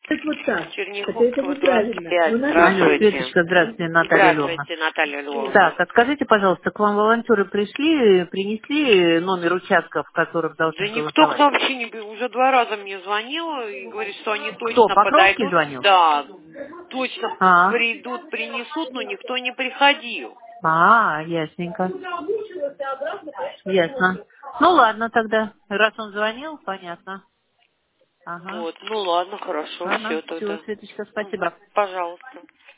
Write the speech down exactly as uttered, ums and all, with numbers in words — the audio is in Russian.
Это вот так. Хотя это Черняховского, двадцать неправильно. пять. Ну, надо. Алло, Здравствуйте. Светочка, здравствуйте, Наталья Львовна. Здравствуйте, Наталья Львовна. Так, а скажите, пожалуйста, к вам волонтеры пришли, принесли номер участка, в котором должны Да никто к голосовать? нам вообще не... бе- Уже два раза мне звонил и говорит, что они Кто, точно Покровский подойдут. звонил? Да, точно А, придут, принесут, но никто не приходил. а, ясненько. Ясно. Ну ладно тогда, раз он звонил, понятно. Ага. Вот, ну ладно, хорошо, Ладно, все все, тогда. Светочка, Мгм. спасибо. Пожалуйста.